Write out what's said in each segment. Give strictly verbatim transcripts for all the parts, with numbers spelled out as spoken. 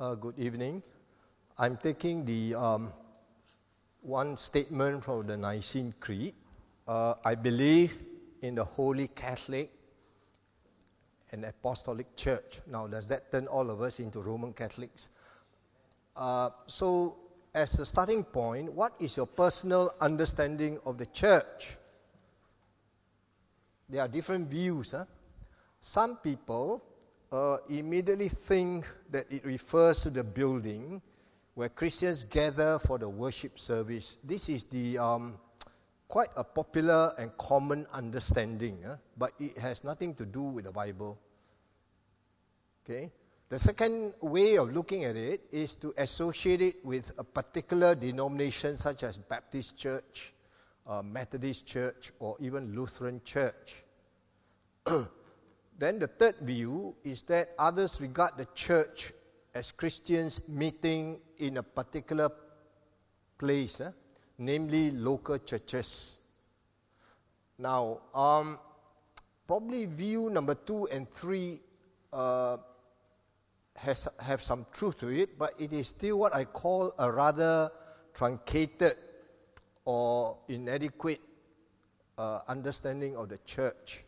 Uh, good evening. I'm taking the um, one statement from the Nicene Creed. Uh, I believe in the Holy Catholic and Apostolic Church. Now, does that turn all of us into Roman Catholics? Uh, so, as a starting point, what is your personal understanding of the church? There are different views. Huh? Some people uh, immediately think that it refers to the building where Christians gather for the worship service. This is the um, quite a popular and common understanding, huh? But it has nothing to do with the Bible. Okay. The second way of looking at it is to associate it with a particular denomination such as Baptist Church, uh, Methodist Church, or even Lutheran Church. Then the third view is that others regard the church as Christians meeting in a particular place, eh? namely local churches. Now, um, probably view number two and three uh, has have some truth to it, but it is still what I call a rather truncated or inadequate uh, understanding of the church.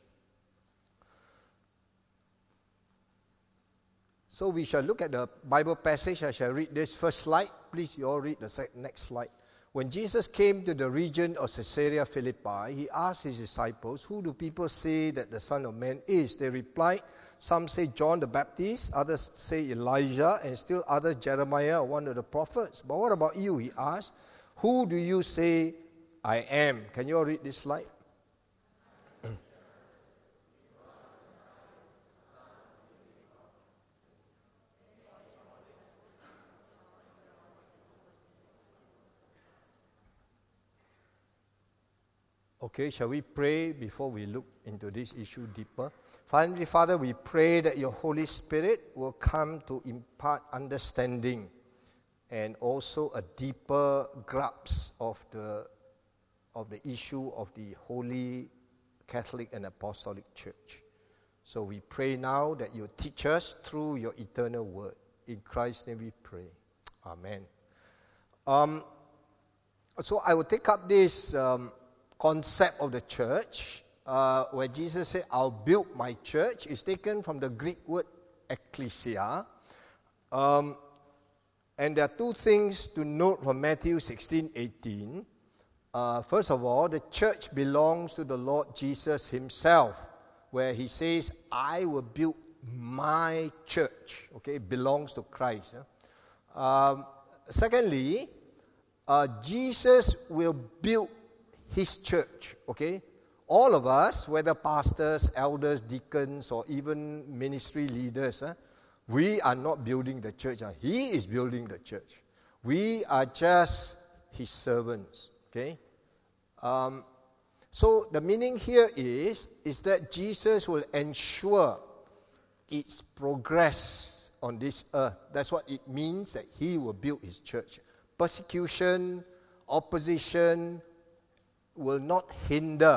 So we shall look at the Bible passage. I shall read this first slide. Please, you all read the sec- next slide. When Jesus came to the region of Caesarea Philippi, he asked his disciples, "Who do people say that the Son of Man is?" They replied, "Some say John the Baptist, others say Elijah, and still others Jeremiah or one of the prophets. But what about you?" he asked. "Who do you say I am?" Can you all read this slide? Okay, shall we pray before we look into this issue deeper? Finally, Father, we pray that your Holy Spirit will come to impart understanding and also a deeper grasp of the of the issue of the Holy Catholic and Apostolic Church. So we pray now that you teach us through your eternal word. In Christ's name we pray. Amen. Um, so I will take up this um, concept of the church, uh, where Jesus said, "I'll build my church," is taken from the Greek word ekklesia. Um, and there are two things to note from Matthew sixteen eighteen. Uh, first of all, the church belongs to the Lord Jesus himself, where he says, "I will build my church." Okay, it belongs to Christ. Huh? Um, secondly, uh, Jesus will build his church, okay? All of us, whether pastors, elders, deacons, or even ministry leaders, eh, we are not building the church. Eh? He is building the church. We are just his servants, okay? Um, so the meaning here is, is that Jesus will ensure its progress on this earth. That's what it means that he will build his church. Persecution, opposition, will not hinder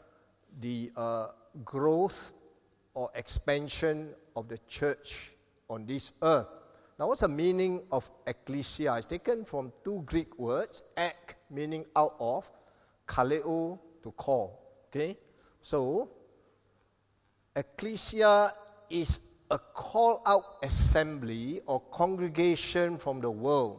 the uh, growth or expansion of the church on this earth. Now, what's the meaning of ekklesia? It's taken from two Greek words, ek, meaning out of, kaleo, to call. Okay? So, ekklesia is a call-out assembly or congregation from the world.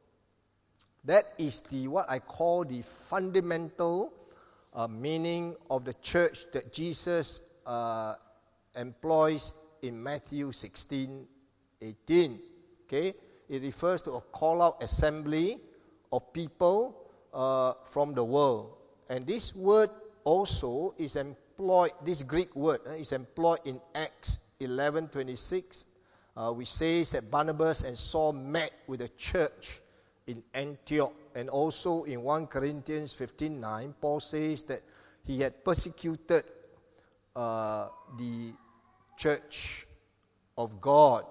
That is the what I call the fundamental uh, meaning of the church that Jesus uh, employs in Matthew sixteen eighteen. Okay, it refers to a call-out assembly of people uh, from the world, and this word also is employed. This Greek word uh, is employed in Acts eleven twenty-six, uh, which says that Barnabas and Saul met with the church in Antioch, and also in First Corinthians fifteen nine, Paul says that he had persecuted uh, the church of God.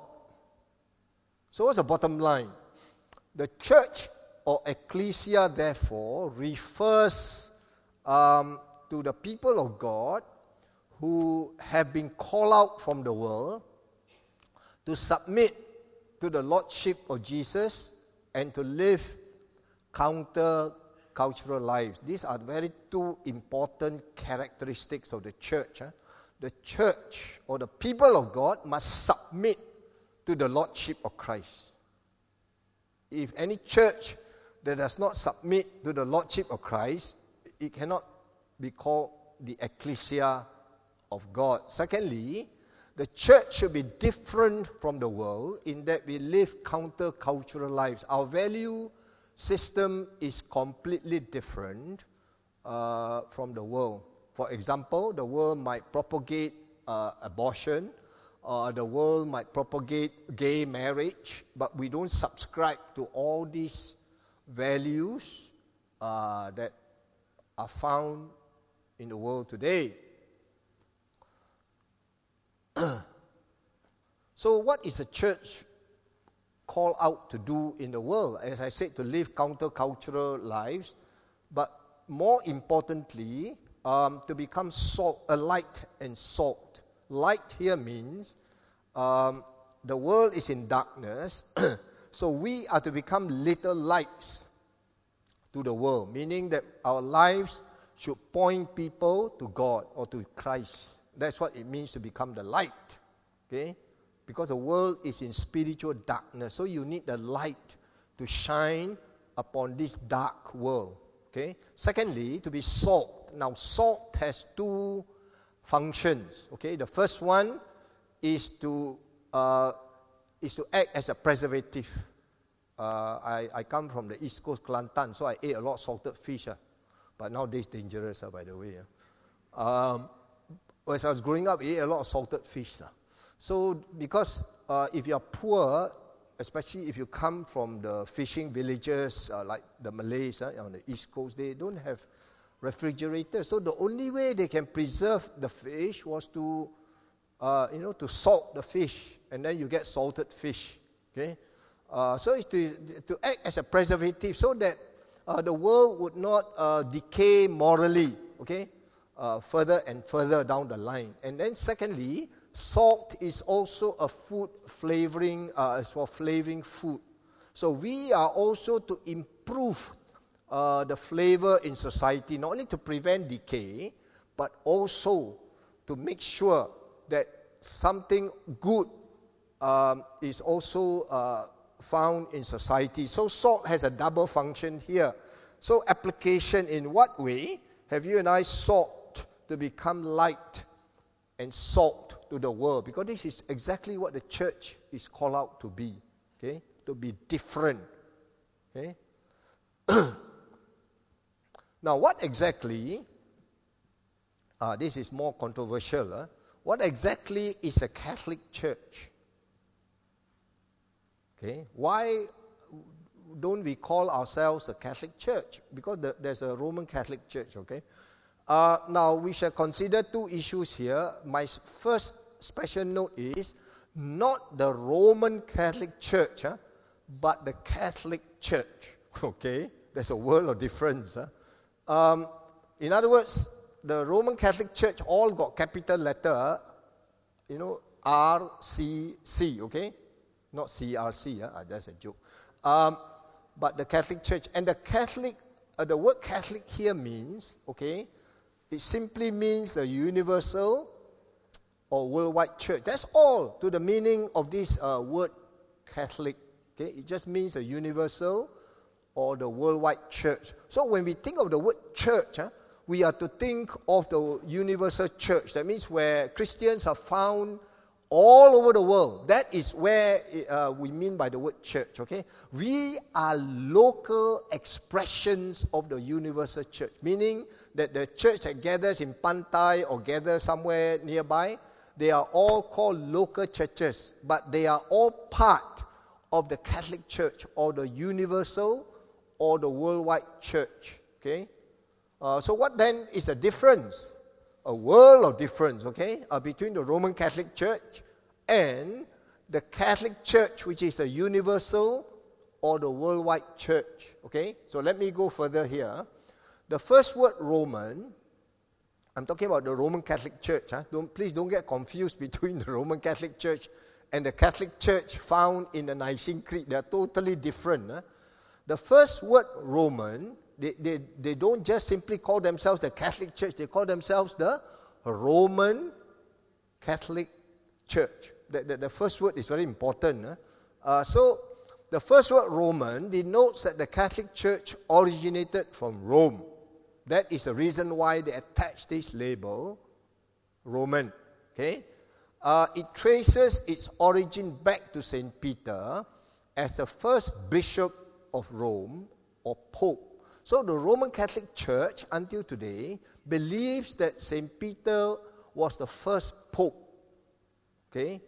So what's the bottom line? The church or ecclesia, therefore, refers um, to the people of God who have been called out from the world to submit to the Lordship of Jesus and to live counter-cultural lives. These are very two important characteristics of the church. Huh? The church or the people of God must submit to the Lordship of Christ. If any church that does not submit to the Lordship of Christ, it cannot be called the ecclesia of God. Secondly, the church should be different from the world in that we live counter-cultural lives. Our value system is completely different uh, from the world. For example, the world might propagate uh, abortion, uh, the world might propagate gay marriage, but we don't subscribe to all these values uh, that are found in the world today. So what is the church called out to do in the world? As I said, to live counter-cultural lives, but more importantly, um, to become salt, a light and salt. Light here means um, the world is in darkness, so we are to become little lights to the world, meaning that our lives should point people to God or to Christ. That's what it means to become the light, okay? Because the world is in spiritual darkness, so you need the light to shine upon this dark world, okay? Secondly, to be salt. Now, salt has two functions, okay? The first one is to uh, is to act as a preservative. Uh, I, I come from the East Coast, Kelantan, so I ate a lot of salted fish, uh, but nowadays dangerous, uh, by the way. Uh. Um, as I was growing up, I ate a lot of salted fish. Uh. So because uh, if you are poor, especially if you come from the fishing villages uh, like the Malays uh, on the East Coast, they don't have refrigerators. So the only way they can preserve the fish was to, uh, you know, to salt the fish, and then you get salted fish. Okay, uh, so it's to to act as a preservative so that uh, the world would not uh, decay morally. Okay, uh, further and further down the line. And then secondly, salt is also a food flavoring, uh, for flavoring food. So we are also to improve uh, the flavor in society, not only to prevent decay, but also to make sure that something good um, is also uh, found in society. So salt has a double function here. So application in what way have you and I sought to become light and salt to the world? Because this is exactly what the church is called out to be, okay? To be different, okay? Now, what exactly, uh, this is more controversial, huh? What exactly is a Catholic Church? Okay, why don't we call ourselves a Catholic Church? Because the, there's a Roman Catholic Church, okay? Uh, now, we shall consider two issues here. My first special note is not the Roman Catholic Church, huh, but the Catholic Church, okay? There's a world of difference. Huh? Um, in other words, the Roman Catholic Church all got capital letter, you know, R C C, okay? Not C R C, huh? That's a joke. Um, but the Catholic Church, and the Catholic, uh, the word Catholic here means, okay, it simply means a universal or worldwide church. That's all to the meaning of this uh, word Catholic. Okay, it just means a universal or the worldwide church. So when we think of the word church, huh, we are to think of the universal church. That means where Christians are found all over the world. That is where uh, we mean by the word church, okay? We are local expressions of the universal church, meaning that the church that gathers in Pantai or gathers somewhere nearby, they are all called local churches, but they are all part of the Catholic Church or the universal or the worldwide church, okay? Uh, so what then is the difference? A world of difference, okay, uh, between the Roman Catholic Church and the Catholic Church, which is the universal or the worldwide church, okay? So let me go further here. The first word Roman, I'm talking about the Roman Catholic Church. Huh? Don't, please don't get confused between the Roman Catholic Church and the Catholic Church found in the Nicene Creed, they are totally different. Huh? The first word Roman, they, they, they don't just simply call themselves the Catholic Church, they call themselves the Roman Catholic Church. The, the, the first word is very important. Huh? Uh, so, the first word Roman denotes that the Catholic Church originated from Rome. That is the reason why they attach this label, Roman. Okay? Uh, it traces its origin back to Saint Peter as the first bishop of Rome or pope. So the Roman Catholic Church, until today, believes that Saint Peter was the first pope. Okay?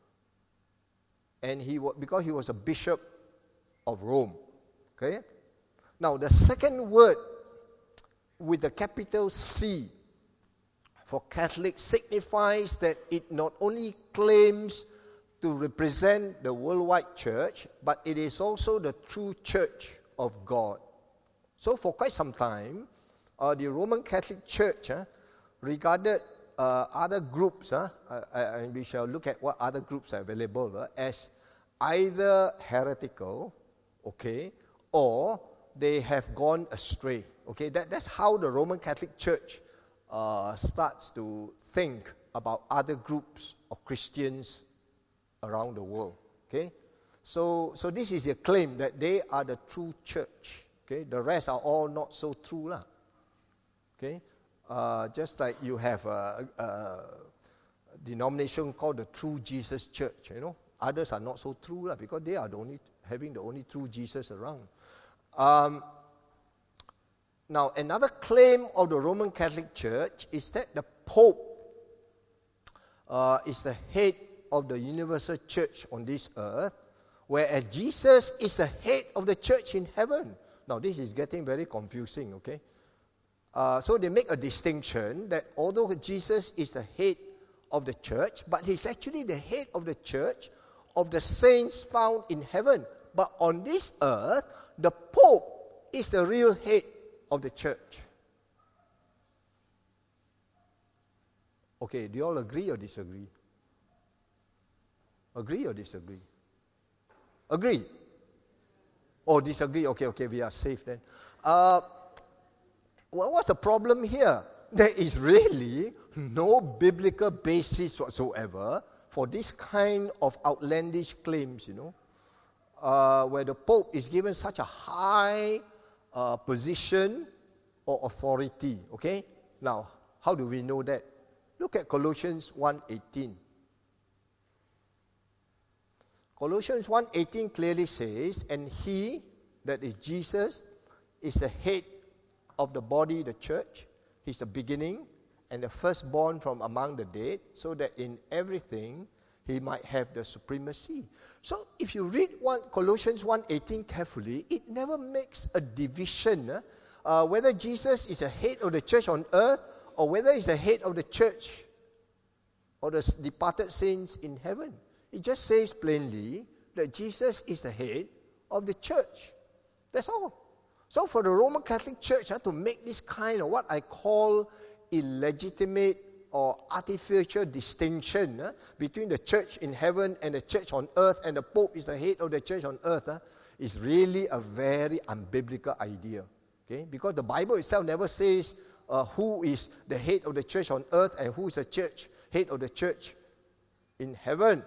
And he was, because he was a bishop of Rome. Okay? Now, the second word with the capital C for Catholic signifies that it not only claims to represent the worldwide church, but it is also the true church of God. So for quite some time, uh, the Roman Catholic Church uh, regarded uh, other groups, uh, uh, and we shall look at what other groups are available, uh, as either heretical, okay, or they have gone astray. Okay, that, that's how the Roman Catholic Church uh, starts to think about other groups of Christians around the world. Okay, so so this is a claim that they are the true church. Okay, the rest are all not so true, lah. Okay, uh, just like you have a, a denomination called the True Jesus Church. You know, others are not so true, lah, because they are the only having the only true Jesus around. Um, now, another claim of the Roman Catholic Church is that the Pope uh, is the head of the universal church on this earth, whereas Jesus is the head of the church in heaven. Now, this is getting very confusing, okay? Uh, so they make a distinction that although Jesus is the head of the church, but he's actually the head of the church of the saints found in heaven. But on this earth, the Pope is the real head of the church. Okay, do you all agree or disagree? Agree or disagree? Agree? Oh, disagree. Okay, okay, we are safe then. Uh, well, what's the problem here? There is really no biblical basis whatsoever for this kind of outlandish claims, you know, uh, where the Pope is given such a high uh, position or authority. Okay? Now, how do we know that? Look at Colossians one eighteen. Colossians one eighteen clearly says, and he, that is Jesus, is the head of the body, the church. He's the beginning and the firstborn from among the dead, so that in everything he might have the supremacy. So if you read one, Colossians one eighteen carefully, it never makes a division uh, uh, whether Jesus is the head of the church on earth or whether he's the head of the church or the departed saints in heaven. It just says plainly that Jesus is the head of the church. That's all. So for the Roman Catholic Church uh, to make this kind of what I call illegitimate or artificial distinction uh, between the church in heaven and the church on earth, and the Pope is the head of the church on earth, uh, is really a very unbiblical idea. Okay? Because the Bible itself never says uh, who is the head of the church on earth and who is the church, head of the church in heaven.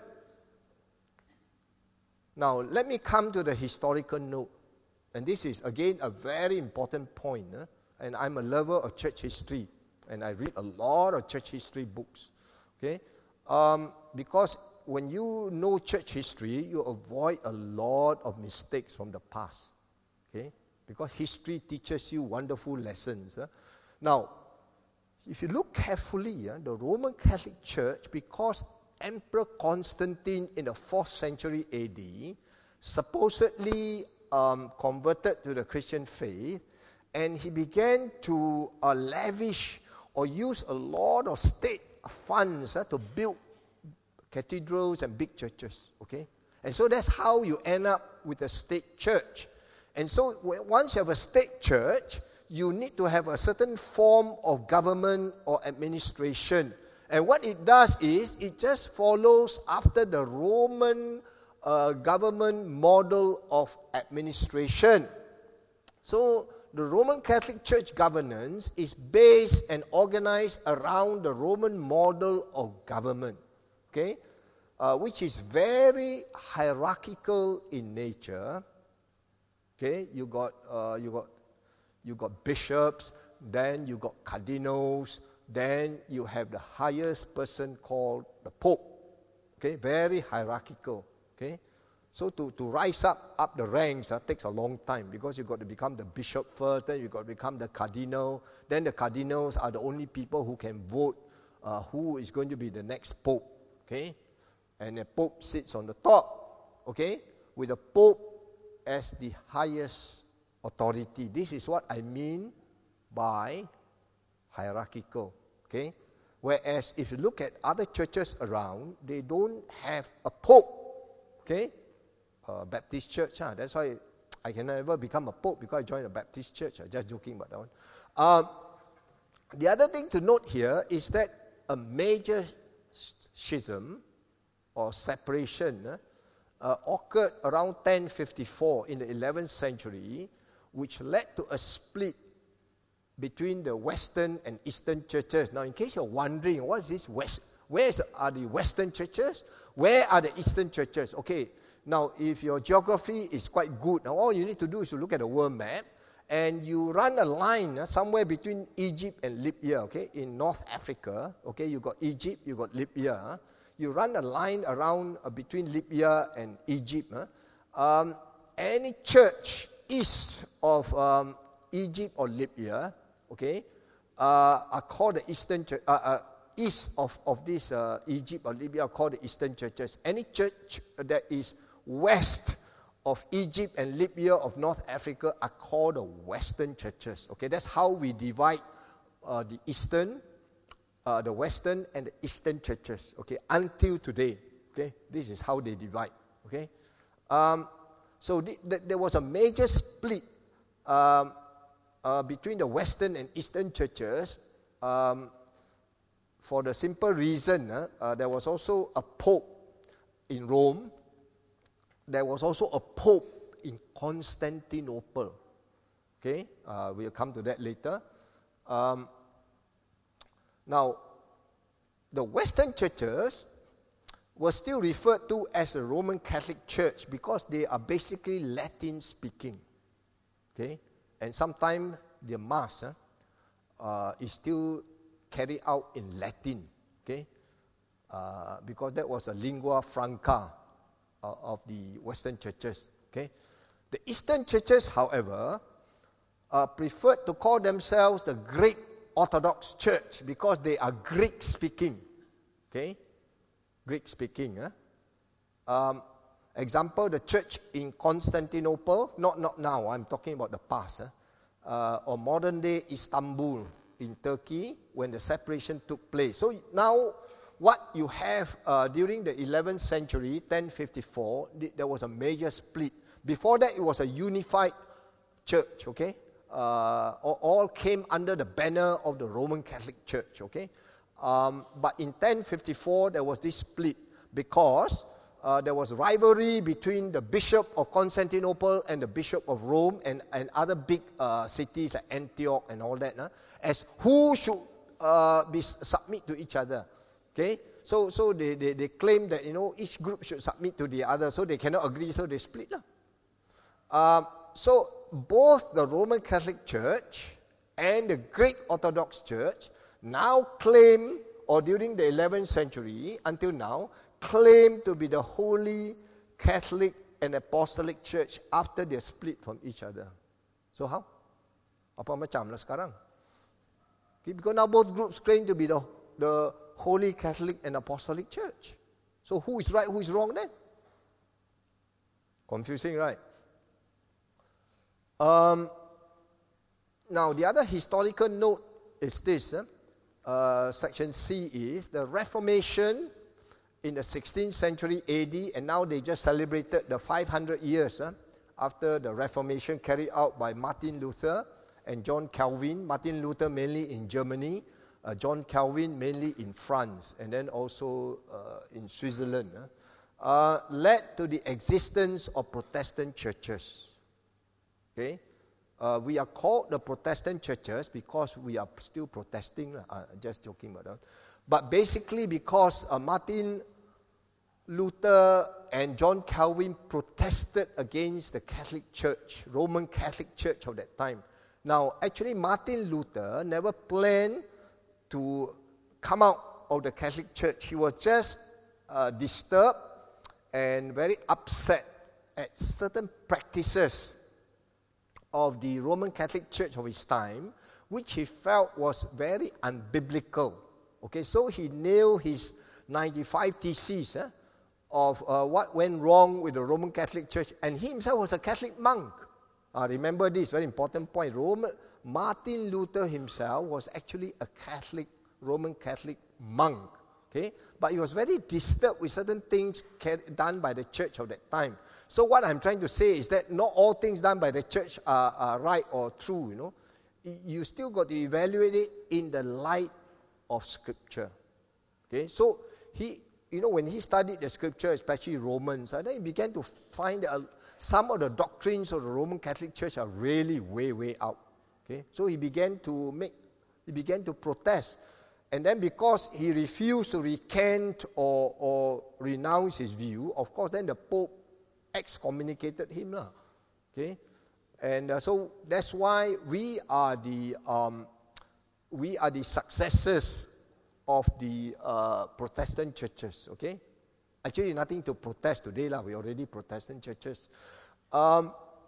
Now, let me come to the historical note. And this is, again, a very important point. Eh? And I'm a lover of church history. And I read a lot of church history books. Okay? Um, because when you know church history, you avoid a lot of mistakes from the past. Okay? Because history teaches you wonderful lessons. Eh? Now, if you look carefully, eh, the Roman Catholic Church, because Emperor Constantine in the fourth century A D supposedly um, converted to the Christian faith, and he began to uh, lavish or use a lot of state funds uh, to build cathedrals and big churches, okay? And so that's how you end up with a state church. And so w- once you have a state church, you need to have a certain form of government or administration. And what it does is, it just follows after the Roman uh, government model of administration. So, the Roman Catholic Church governance is based and organized around the Roman model of government, okay, uh, which is very hierarchical in nature. Okay, you got uh, you got you got bishops, then you got cardinals, then you have the highest person called the Pope. Okay, very hierarchical. Okay. So to, to rise up, up the ranks uh, takes a long time, because you've got to become the bishop first, then you've got to become the cardinal. Then the cardinals are the only people who can vote uh, who is going to be the next pope. Okay? And the pope sits on the top. Okay? With the pope as the highest authority. This is what I mean by hierarchical. Okay? Whereas if you look at other churches around, they don't have a pope. Okay? Uh, Baptist church, huh? That's why I can never become a pope, because I joined a Baptist church. I'm just joking about that one. Um, the other thing to note here is that a major schism or separation uh, uh, occurred around ten fifty-four in the eleventh century, which led to a split between the Western and Eastern churches. Now, in case you're wondering, what is this West? Where are the Western churches? Where are the Eastern churches? Okay. Now, if your geography is quite good, now all you need to do is to look at the world map, and you run a line uh, somewhere between Egypt and Libya, okay? In North Africa, okay, you got Egypt, you got Libya. Huh? You run a line around uh, between Libya and Egypt. Huh? Um, any church east of um, Egypt or Libya, okay, uh, are called the Eastern Church. Uh, uh, east of, of this uh, Egypt or Libya are called the Eastern churches. Any church that is west of Egypt and Libya of North Africa are called the Western churches. Okay, that's how we divide uh, the Eastern, uh, the Western, and the Eastern churches. Okay, until today. Okay, this is how they divide. Okay, um, so th- th- there was a major split um, uh, between the Western and Eastern churches. Um, for the simple reason, uh, uh, there was also a pope in Rome. There was also a pope in Constantinople. Okay, uh, we'll come to that later. Um, now, the Western churches were still referred to as the Roman Catholic Church because they are basically Latin speaking. Okay, and sometimes the Mass uh, uh, is still carried out in Latin. Okay, uh, because that was a lingua franca of the Western churches. Okay, the Eastern churches, however, uh, preferred to call themselves the Greek Orthodox Church because they are Greek-speaking. Okay, Greek-speaking. Huh? Um, example: the church in Constantinople. Not not now. I'm talking about the past. Huh? Uh, or modern-day Istanbul in Turkey when the separation took place. So now, what you have uh, during the eleventh century, ten fifty-four, th- there was a major split. Before that, it was a unified church, okay? Uh, all, all came under the banner of the Roman Catholic Church, okay? Um, but in ten fifty-four, there was this split because uh, there was rivalry between the Bishop of Constantinople and the Bishop of Rome and, and other big uh, cities like Antioch and all that, huh? As who should uh, be submit to each other. Okay, so so they, they, they claim that, you know, each group should submit to the other, so they cannot agree, so they split. Um, so both the Roman Catholic Church and the Greek Orthodox Church now claim, or during the eleventh century until now, claim to be the Holy Catholic and Apostolic Church after they split from each other. So how? Apa macam lah sekarang? Okay, because now both groups claim to be the the Holy Catholic and Apostolic Church. So who is right, who is wrong then? Confusing, right? Um, now, the other historical note is this. Eh? Uh, section C is the Reformation in the sixteenth century A D, and now they just celebrated the five hundred years eh, after the Reformation carried out by Martin Luther and John Calvin. Martin Luther mainly in Germany, uh, John Calvin, mainly in France, and then also uh, in Switzerland, uh, uh, led to the existence of Protestant churches. Okay, uh, we are called the Protestant churches because we are still protesting. Uh, just joking about that. But basically, because uh, Martin Luther and John Calvin protested against the Catholic Church, Roman Catholic Church of that time. Now, actually, Martin Luther never planned to come out of the Catholic Church. He was just uh, disturbed and very upset at certain practices of the Roman Catholic Church of his time, which he felt was very unbiblical. Okay, so he nailed his ninety-five theses eh, of uh, what went wrong with the Roman Catholic Church, and he himself was a Catholic monk. Uh, remember this, very important point. Roman, Martin Luther himself was actually a Catholic, Roman Catholic monk. Okay, but he was very disturbed with certain things done by the church of that time. So what I'm trying to say is that not all things done by the church are, are right or true, you know. You still got to evaluate it in the light of Scripture. Okay, so he, you know, when he studied the Scripture, especially Romans, and then he began to find that uh, some of the doctrines of the Roman Catholic Church are really way, way out. Okay, so he began to make, he began to protest. And then because he refused to recant or, or renounce his view, of course, then the Pope excommunicated him. Lah. Okay? And uh, so that's why we are the um, we are the successors of the uh, Protestant churches. Okay? Actually, nothing to protest today. Lah. We already Protestant churches. Um,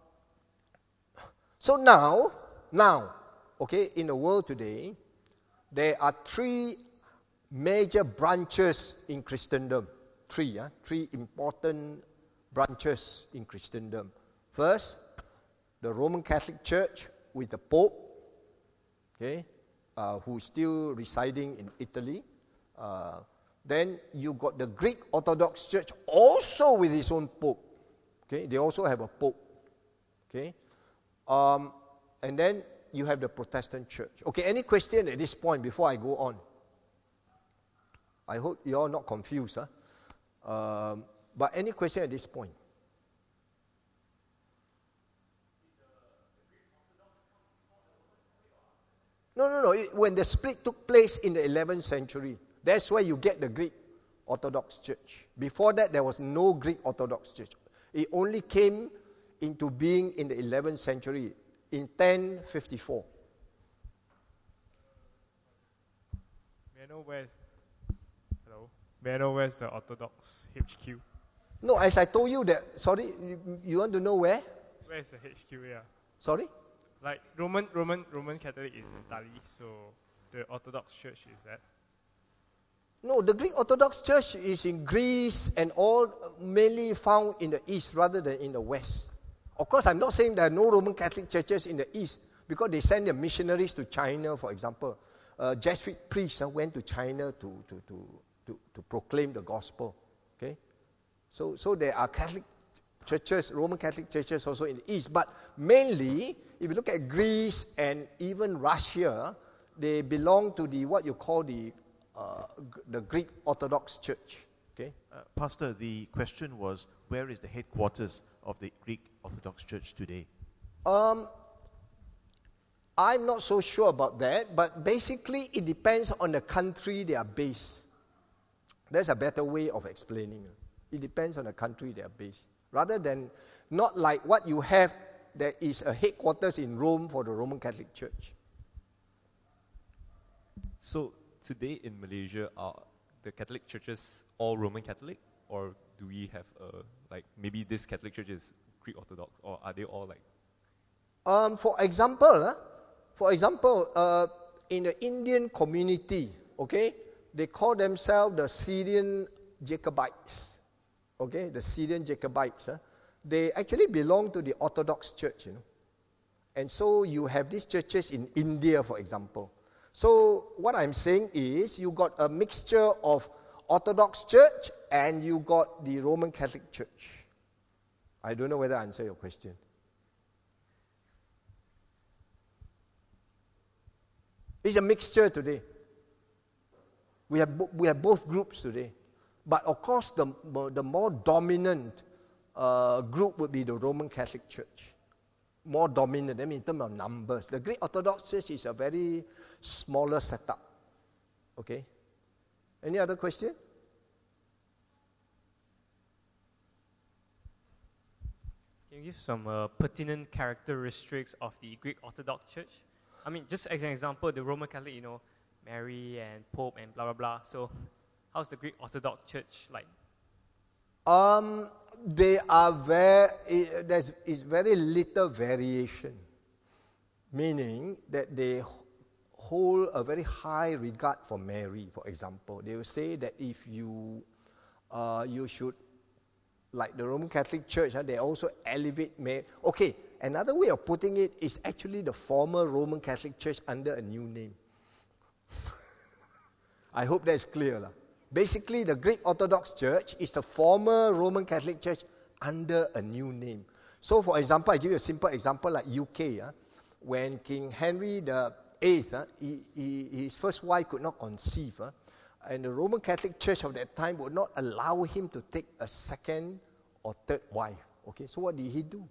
so now, now, okay, in the world today, there are three major branches in Christendom. Three, uh, three important branches in Christendom. First, the Roman Catholic Church with the Pope, okay, uh, who's still residing in Italy. Uh, then you got the Greek Orthodox Church, also with his own Pope. Okay, they also have a Pope. Okay, um, and then you have the Protestant Church. Okay, any question at this point before I go on? I hope you're all not confused. Huh? Um, but any question at this point? No, no, no. It, when the split took place in the eleventh century, that's where you get the Greek Orthodox Church. Before that, there was no Greek Orthodox Church. It only came into being in the eleventh century, in ten fifty-four. May I know where's hello? May I know where's the Orthodox H Q? No, as I told you that. Sorry, you, you want to know where? Where is the H Q? Yeah. Sorry. Like Roman Roman Roman Catholic is in Italy, so the Orthodox Church is that. No, the Greek Orthodox Church is in Greece and all mainly found in the East rather than in the West. Of course, I'm not saying there are no Roman Catholic churches in the East because they send their missionaries to China, for example. Uh, Jesuit priests uh, went to China to, to, to, to, to proclaim the gospel. Okay, so, so there are Catholic churches, Roman Catholic churches also in the East. But mainly, if you look at Greece and even Russia, they belong to the what you call the Uh, the Greek Orthodox Church. Okay, uh, Pastor, the question was, where is the headquarters of the Greek Orthodox Church today? Um, I'm not so sure about that, but basically it depends on the country they are based. There's a better way of explaining it. It depends on the country they are based. Rather than not like what you have, there is a headquarters in Rome for the Roman Catholic Church. So today in Malaysia, are the Catholic churches all Roman Catholic, or do we have a, like maybe this Catholic church is Greek Orthodox, or are they all like? Um, for example, uh, for example, uh, in the Indian community, okay, they call themselves the Syrian Jacobites. Okay, the Syrian Jacobites. Uh, they actually belong to the Orthodox Church, you know, and so you have these churches in India, for example. So what I'm saying is you got a mixture of Orthodox Church and you got the Roman Catholic Church. I don't know whether I answer your question. It's a mixture today. We have, bo- we have both groups today. But of course, the, the more dominant uh, group would be the Roman Catholic Church. More dominant, I mean, in terms of numbers. The Greek Orthodox Church is a very smaller setup. Okay? Any other question? Can you give some uh, pertinent characteristics of the Greek Orthodox Church? I mean, just as an example, the Roman Catholic, you know, Mary and Pope and blah, blah, blah. So how's the Greek Orthodox Church like? Um, they are very, it, there's is very little variation. Meaning that they hold a very high regard for Mary, for example. They will say that if you, uh, you should, like the Roman Catholic Church, uh, they also elevate Mary. Okay, another way of putting it is actually the former Roman Catholic Church under a new name. I hope that's clear. La. Basically, the Greek Orthodox Church is the former Roman Catholic Church under a new name. So, for example, I give you a simple example like U K. Uh, when King Henry the Eighth, uh, he, he, his first wife could not conceive, uh, and the Roman Catholic Church of that time would not allow him to take a second or third wife. Okay, so what did he do?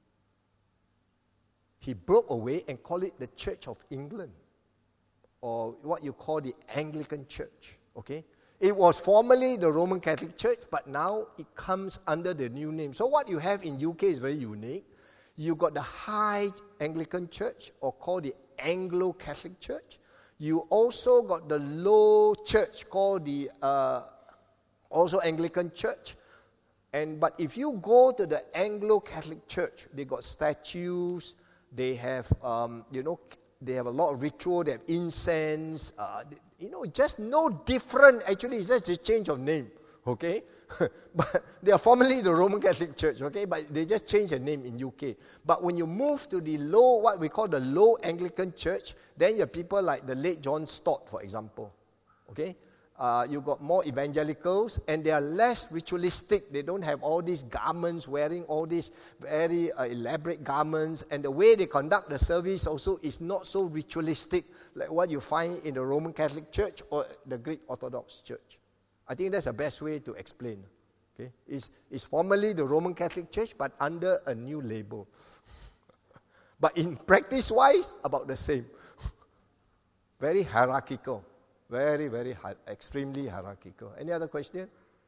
He broke away and called it the Church of England, or what you call the Anglican Church. Okay, it was formerly the Roman Catholic Church, but now it comes under the new name. So what you have in U K is very unique. You got the High Anglican Church, or called the Anglo-Catholic Church. You also got the Low Church, called the uh, also Anglican Church. And but if you go to the Anglo-Catholic Church, they got statues. They have, um, you know, they have a lot of ritual. They have incense. Uh, you know, just no different. Actually, it's just a change of name. Okay. But they are formerly the Roman Catholic Church, okay? But they just changed the name in U K. But when you move to the low, what we call the low Anglican Church, then you have people like the late John Stott, for example, okay? Uh, you got more evangelicals, and they are less ritualistic. They don't have all these garments, wearing all these very uh, elaborate garments, and the way they conduct the service also is not so ritualistic like what you find in the Roman Catholic Church or the Greek Orthodox Church. I think that's the best way to explain. Okay, it's, it's formerly the Roman Catholic Church, but under a new label. But in practice-wise, about the same. Very hierarchical. Very, very, hi- extremely hierarchical. Any other question?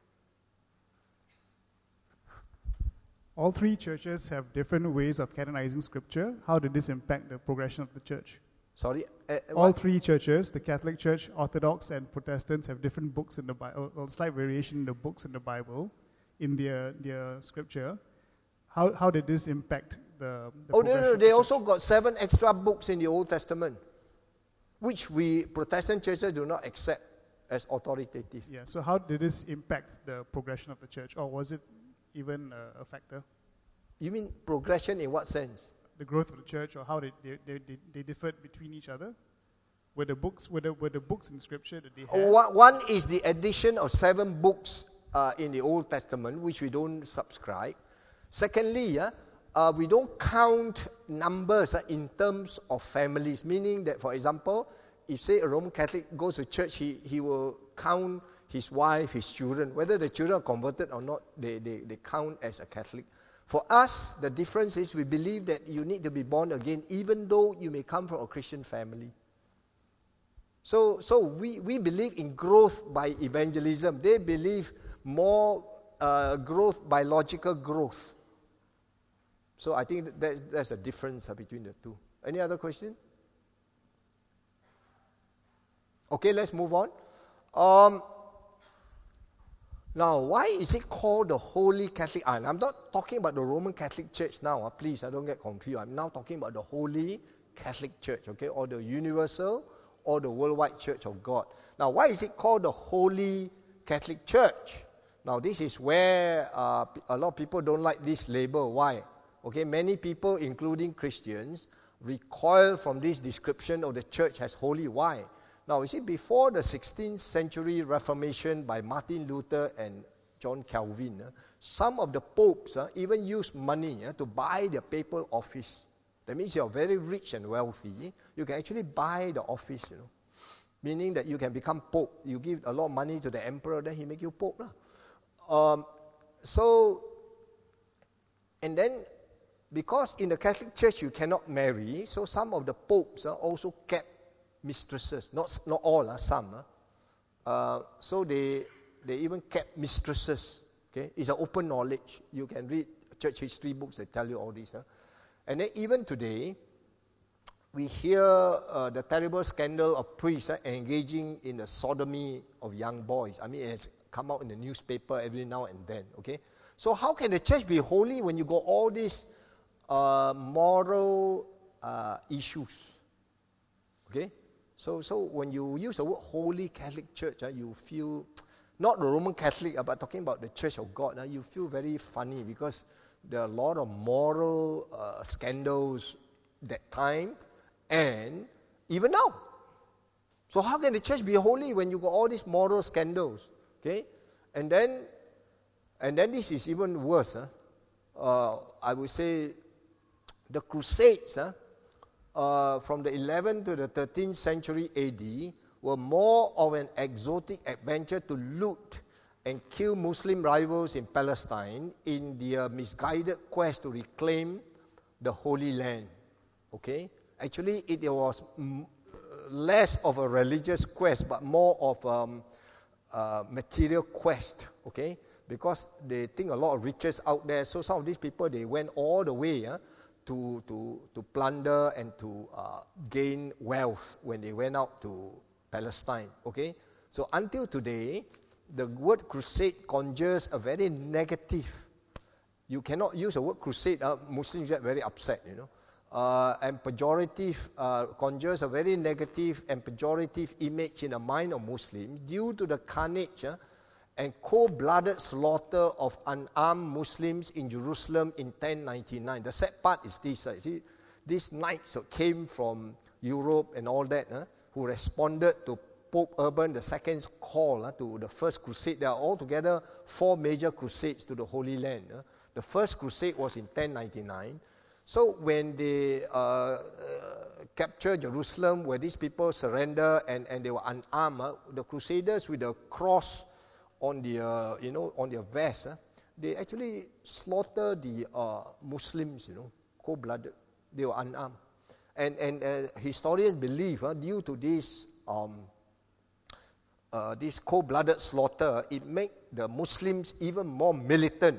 All three churches have different ways of canonizing scripture. How did this impact the progression of the church? Sorry? Uh, All what? three churches, the Catholic Church, Orthodox, and Protestants, have different books in the Bible, or slight variation in the books in the Bible, in their, their scripture. How, how did this impact the, the Oh, no, no, no. progression They of the also church? got seven extra books in the Old Testament, which we Protestant churches do not accept as authoritative. Yeah, so how did this impact the progression of the church, or was it even a, a factor? You mean progression in what sense? The growth of the church, or how they, they, they, they, they differed between each other? Were the books, were the, were the books in Scripture that they had? Oh, one is the addition of seven books uh, in the Old Testament, which we don't subscribe. Secondly, uh, uh, we don't count numbers uh, in terms of families, meaning that, for example, if, say, a Roman Catholic goes to church, he, he will count his wife, his children. Whether the children are converted or not, they, they, they count as a Catholic. For us, the difference is we believe that you need to be born again, even though you may come from a Christian family. So, so we, we believe in growth by evangelism. They believe more uh, growth by logical growth. So I think that that's, that's a difference uh, between the two. Any other question? Okay, let's move on. Um, now, why is it called the Holy Catholic? And I'm not talking about the Roman Catholic Church now. Uh, please, I don't get confused. I'm now talking about the Holy Catholic Church, okay, or the Universal or the Worldwide Church of God. Now, why is it called the Holy Catholic Church? Now, this is where uh, a lot of people don't like this label. Why? Okay, many people, including Christians, recoil from this description of the church as holy. Why? Now, you see, before the sixteenth century Reformation by Martin Luther and John Calvin, uh, some of the popes uh, even used money uh, to buy their papal office. That means you're very rich and wealthy, you can actually buy the office, you know. meaning that you can become pope. You give a lot of money to the emperor, then he make you pope. Lah. Um, so, and then, because in the Catholic Church you cannot marry, so some of the popes uh, also kept mistresses. Not, not all, uh, some. Uh. Uh, so they, they even kept mistresses. Okay? It's an open knowledge. You can read church history books that tell you all this. Uh. And then even today, we hear uh, the terrible scandal of priests uh, engaging in the sodomy of young boys. I mean, it has come out in the newspaper every now and then, okay? So how can the church be holy when you got all these uh, moral uh, issues? Okay? So so when you use the word Holy Catholic Church, uh, you feel, not the Roman Catholic, uh, but talking about the Church of God, uh, you feel very funny because there are a lot of moral uh, scandals that time, and even now. So how can the church be holy when you got all these moral scandals? Okay? And then, and then this is even worse. Huh? Uh, I would say the Crusades huh, uh, from the eleventh to the thirteenth century A D were more of an exotic adventure to loot and kill Muslim rivals in Palestine in their misguided quest to reclaim the Holy Land. Okay? Actually, it was m- less of a religious quest, but more of a um, uh, material quest, okay? Because they think a lot of riches out there, so some of these people, they went all the way uh, to, to, to plunder and to uh, gain wealth when they went out to Palestine, okay? So until today, the word crusade conjures a very negative. You cannot use the word crusade, uh, Muslims get very upset, you know. Uh, and pejorative, uh, conjures a very negative and pejorative image in the mind of Muslims due to the carnage uh, and cold-blooded slaughter of unarmed Muslims in Jerusalem in ten ninety-nine. The sad part is this, uh, see, these knights uh, came from Europe and all that, uh, who responded to Pope Urban the Second's call uh, to the First Crusade. There are altogether four major crusades to the Holy Land. Uh. The First Crusade was in ten ninety-nine. So when they uh, uh, captured Jerusalem, where these people surrendered and, and they were unarmed, uh, the Crusaders with the cross on their, you know, on their vest, uh, they actually slaughtered the uh, Muslims, you know, cold-blooded. They were unarmed. And, and uh, historians believe, uh, due to this, um, uh, this cold-blooded slaughter, it made the Muslims even more militant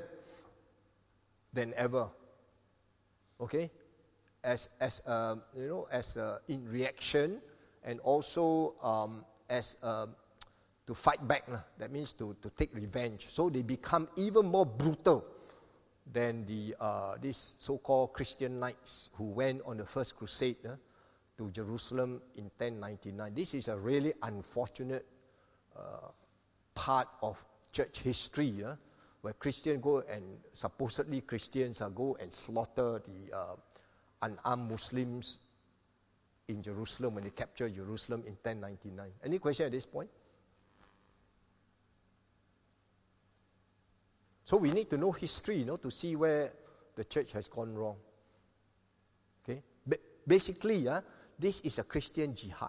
than ever. Okay, as as uh, you know, as uh, in reaction, and also um, as uh, to fight back. Uh, that means to, to take revenge. So they become even more brutal than the uh, these so-called Christian knights who went on the First Crusade uh, to Jerusalem in ten ninety-nine. This is a really unfortunate uh, part of church history. Uh, where Christians go and, supposedly Christians uh, go and slaughter the uh, unarmed Muslims in Jerusalem when they captured Jerusalem in ten ninety-nine. Any question at this point? So we need to know history, you know, to see where the church has gone wrong. Okay? Ba- basically, uh, this is a Christian jihad.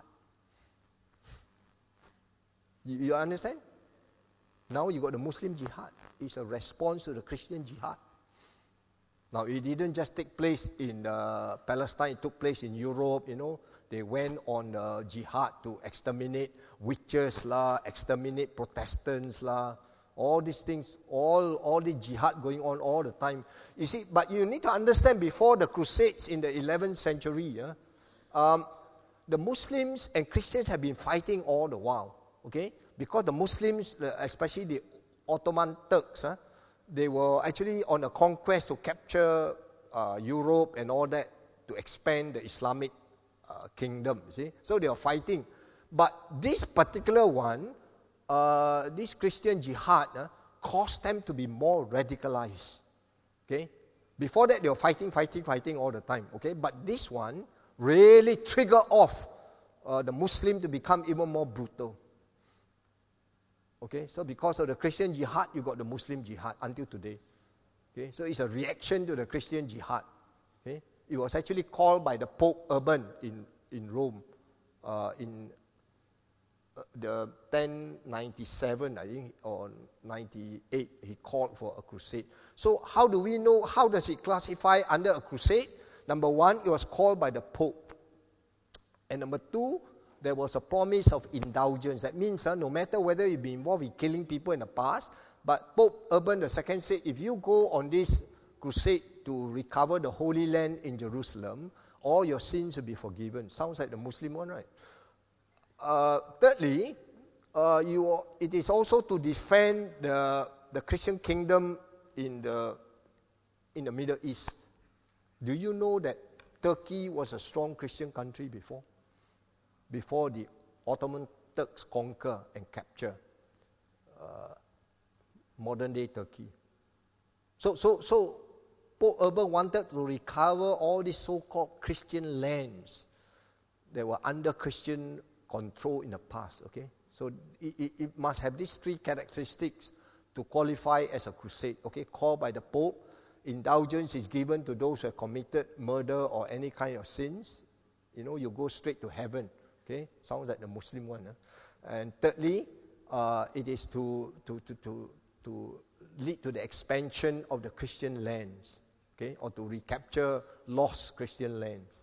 You, you understand? Now you got the Muslim jihad. It's a response to the Christian jihad. Now it didn't just take place in uh, Palestine, it took place in Europe, you know. They went on uh, jihad to exterminate witches lah, exterminate Protestants lah, all these things, all, all the jihad going on all the time. You see, but you need to understand, before the Crusades in the eleventh century, yeah, um, the Muslims and Christians have been fighting all the while, okay? Because the Muslims, especially the Ottoman Turks, huh, they were actually on a conquest to capture uh, Europe and all that, to expand the Islamic uh, kingdom, see? So they were fighting. But this particular one, uh, this Christian jihad, uh, caused them to be more radicalized, okay? Before that, they were fighting, fighting, fighting all the time, okay? But this one really triggered off uh, the Muslim to become even more brutal. Okay, so because of the Christian jihad, you got the Muslim jihad until today. Okay, so it's a reaction to the Christian jihad. Okay, it was actually called by the Pope Urban in, in Rome uh, in uh, the ten ninety-seven, I think, or ninety-eight, he called for a crusade. So how do we know, how does it classify under a crusade? Number one, it was called by the Pope. And number two, there was a promise of indulgence. That means uh, no matter whether you've been involved in killing people in the past, but Pope Urban the Second said, if you go on this crusade to recover the Holy Land in Jerusalem, all your sins will be forgiven. Sounds like the Muslim one, right? Uh, thirdly, uh, you, it is also to defend the, the Christian kingdom in the, in the Middle East. Do you know that Turkey was a strong Christian country before? Before the Ottoman Turks conquer and capture uh, modern-day Turkey. So, so, so Pope Urban wanted to recover all these so-called Christian lands that were under Christian control in the past, okay? So it, it, it must have these three characteristics to qualify as a crusade, okay? Called by the Pope. Indulgence is given to those who have committed murder or any kind of sins. You know, you go straight to heaven, okay? Sounds like the Muslim one. Huh? And thirdly, uh, it is to, to, to, to, to lead to the expansion of the Christian lands, okay? Or to recapture lost Christian lands.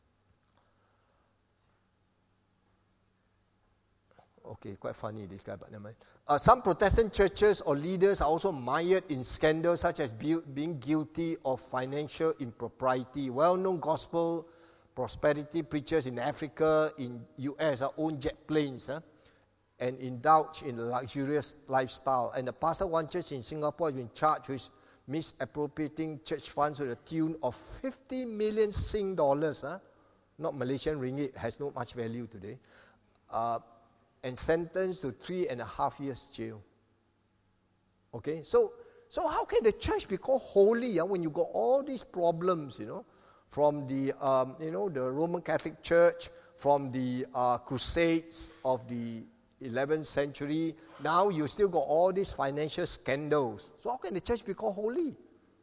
Okay, quite funny this guy, but never mind. Uh, some Protestant churches or leaders are also mired in scandals such as be, being guilty of financial impropriety. Well-known gospel prosperity preachers in Africa, in U S, uh, own jet planes uh, and indulge in a luxurious lifestyle. And the pastor of one church in Singapore has been charged with misappropriating church funds to the tune of fifty million Sing dollars. Uh, not Malaysian ringgit, has not much value today. Uh, and sentenced to three and a half years jail. Okay, so so how can the church be called holy uh, when you got all these problems, you know, from the um, you know the Roman Catholic Church, from the uh, Crusades of the eleventh century. Now you still got all these financial scandals. So how can the church be called holy?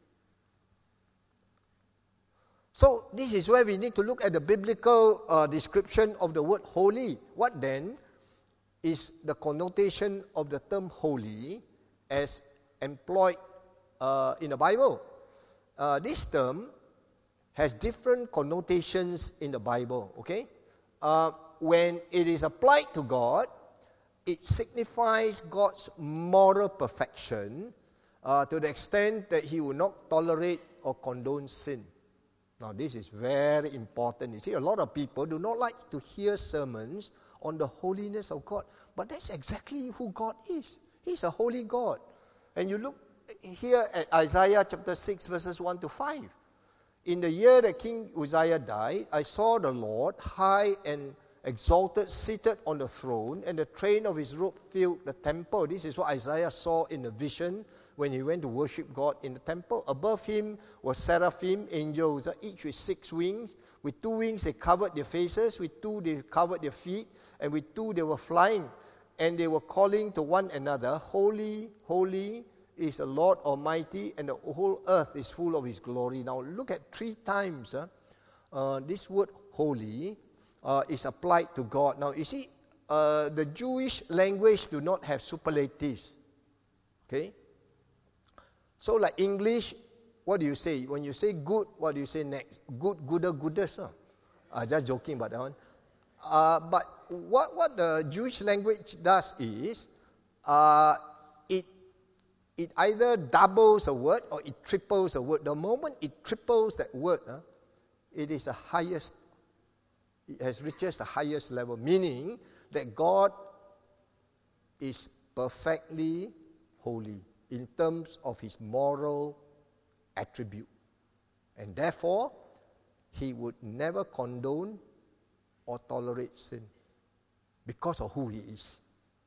So this is where we need to look at the biblical uh, description of the word holy. What then is the connotation of the term holy as employed uh, in the Bible? Uh, this term has different connotations in the Bible, okay? Uh, when it is applied to God, it signifies God's moral perfection uh, to the extent that He will not tolerate or condone sin. Now, this is very important. You see, a lot of people do not like to hear sermons on the holiness of God. But that's exactly who God is. He's a holy God. And you look here at Isaiah chapter six, verses one to five. In the year that King Uzziah died, I saw the Lord high and exalted, seated on the throne, and the train of his robe filled the temple. This is what Isaiah saw in the vision when he went to worship God in the temple. Above him were seraphim, angels, each with six wings. With two wings they covered their faces, with two they covered their feet, and with two they were flying. And they were calling to one another, Holy, holy is the Lord Almighty, and the whole earth is full of His glory. Now look at three times uh, uh, this word holy uh, is applied to God. Now you see, uh, the Jewish language do not have superlatives. Okay? So like English, what do you say? When you say good, what do you say next? Good, gooder, goodest. Huh? Uh, just joking about that one. Uh, but what, what the Jewish language does is, uh, it, it either doubles a word or it triples a word. The moment it triples that word, uh, it is the highest, it has reached the highest level, meaning that God is perfectly holy in terms of His moral attribute. And therefore, He would never condone or tolerate sin because of who He is.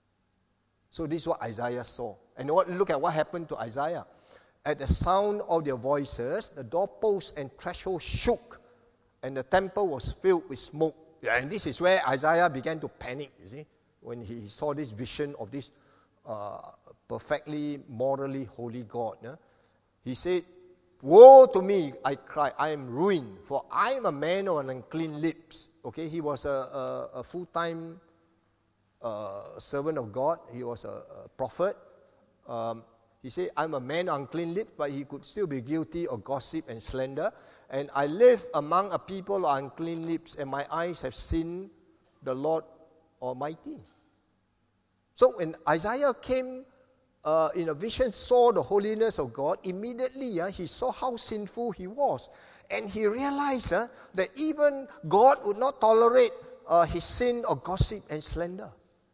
So this is what Isaiah saw. And what, look at what happened to Isaiah. At the sound of their voices, the doorposts and threshold shook, and the temple was filled with smoke. And this is where Isaiah began to panic, you see, when he saw this vision of this uh, perfectly, morally holy God. Yeah? He said, Woe to me, I cry, I am ruined, for I am a man of unclean lips. Okay, he was a, a, a full-time a servant of God. He was a, a prophet. Um, he said, I'm a man unclean lips, but he could still be guilty of gossip and slander. And I live among a people of unclean lips, and my eyes have seen the Lord Almighty. So when Isaiah came uh, in a vision, saw the holiness of God, immediately uh, he saw how sinful he was. And he realized uh, that even God would not tolerate uh, his sin of gossip and slander.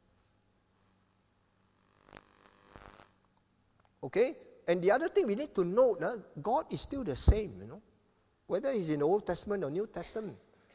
Okay? And the other thing we need to note, uh, God is still the same, you know. Whether he's in the Old Testament or New Testament.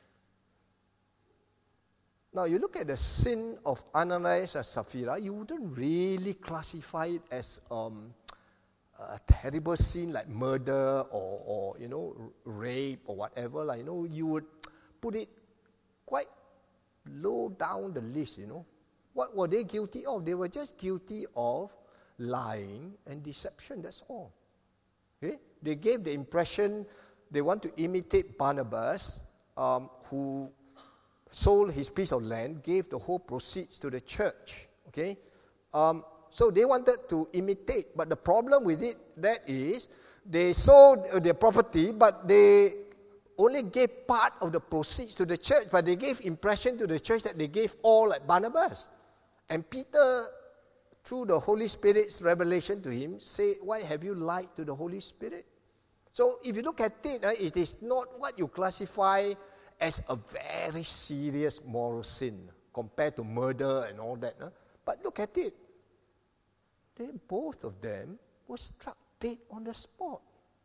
Now, you look at the sin of Ananias and Sapphira, you wouldn't really classify it as um, a terrible sin like murder or, or, you know, rape or whatever. Like, you know, you would put it quite low down the list, you know. What were they guilty of? They were just guilty of lying and deception, that's all. Okay? They gave the impression they want to imitate Barnabas, um, who sold his piece of land, gave the whole proceeds to the church. Okay, um, so they wanted to imitate, but the problem with it that is they sold uh, their property, but they only gave part of the proceeds to the church, but they gave impression to the church that they gave all like Barnabas. And Peter, through the Holy Spirit's revelation to him, say, "Why have you lied to the Holy Spirit?" So if you look at it, uh, it is not what you classify as a very serious moral sin compared to murder and all that. Huh? But look at it. They, both of them were struck dead on the spot.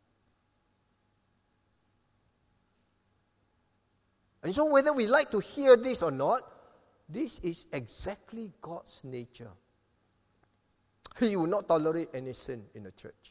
And so whether we like to hear this or not, this is exactly God's nature. He will not tolerate any sin in the church.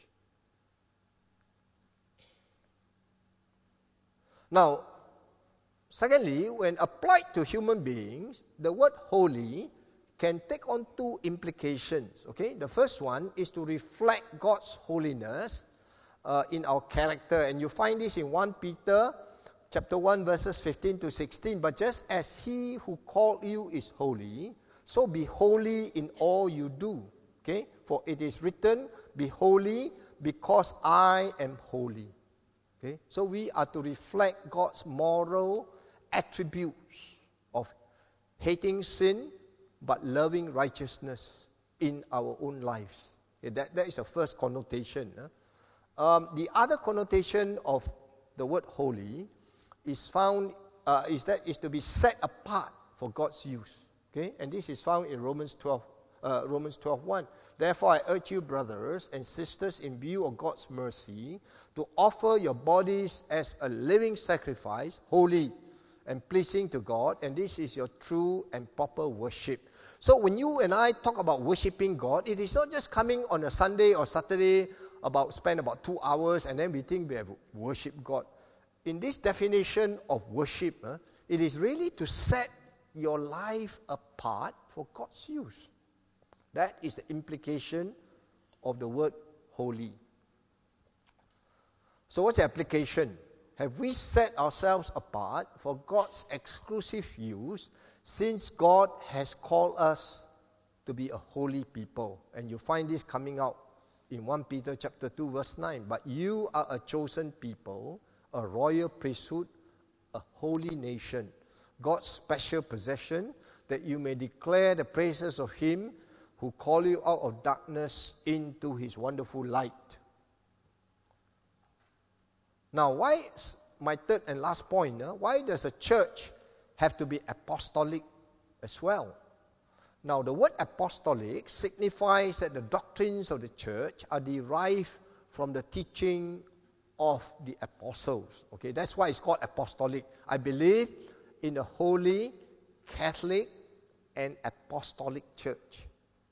Now, secondly, when applied to human beings, the word holy can take on two implications. Okay, the first one is to reflect God's holiness uh, in our character, and you find this in First Peter chapter one, verses fifteen to sixteen. But just as He who called you is holy, so be holy in all you do. Okay, for it is written, "Be holy, because I am holy." Okay, so we are to reflect God's moral attributes of hating sin but loving righteousness in our own lives. Okay, that, that is the first connotation. Huh? Um, the other connotation of the word holy is found uh, is that is to be set apart for God's use. Okay, and this is found in Romans twelve, uh, Romans twelve one. Therefore, I urge you, brothers and sisters, in view of God's mercy, to offer your bodies as a living sacrifice, holy and pleasing to God, and this is your true and proper worship. So when you and I talk about worshiping God, it is not just coming on a Sunday or Saturday, about spend about two hours, and then we think we have worshiped God. In this definition of worship, uh, it is really to set your life apart for God's use. That is the implication of the word holy. So what's the application? Have we set ourselves apart for God's exclusive use, since God has called us to be a holy people? And you find this coming out in First Peter chapter two, verse nine. But you are a chosen people, a royal priesthood, a holy nation, God's special possession, that you may declare the praises of Him who called you out of darkness into His wonderful light. Now, why, my third and last point, uh, why does a church have to be apostolic as well? Now, the word apostolic signifies that the doctrines of the church are derived from the teaching of the apostles. Okay, that's why it's called apostolic. I believe in a holy, Catholic, and apostolic church.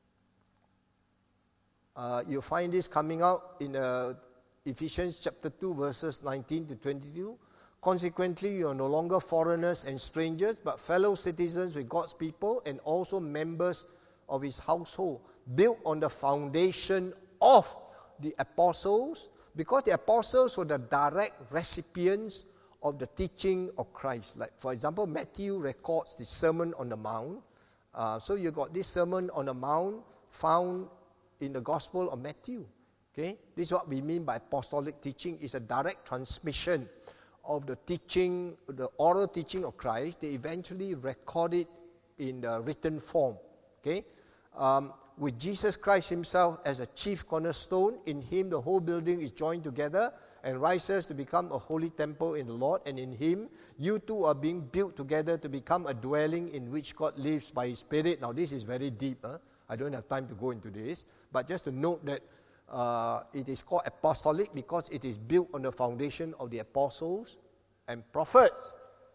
Uh, you find this coming out in uh, Ephesians chapter two, verses nineteen to twenty-two. Consequently, you are no longer foreigners and strangers, but fellow citizens with God's people and also members of His household, built on the foundation of the apostles, because the apostles were the direct recipients of the teaching of Christ. Like, for example, Matthew records the Sermon on the Mount, Uh, so you got this Sermon on the Mount found in the Gospel of Matthew. Okay, this is what we mean by apostolic teaching. It's a direct transmission of the teaching, the oral teaching of Christ. They eventually record it in the written form. Okay, um, with Jesus Christ himself as a chief cornerstone, in him the whole building is joined together and rises to become a holy temple in the Lord, and in him you two are being built together to become a dwelling in which God lives by his Spirit. Now this is very deep. Huh? I don't have time to go into this, but just to note that uh, it is called apostolic because it is built on the foundation of the apostles and prophets.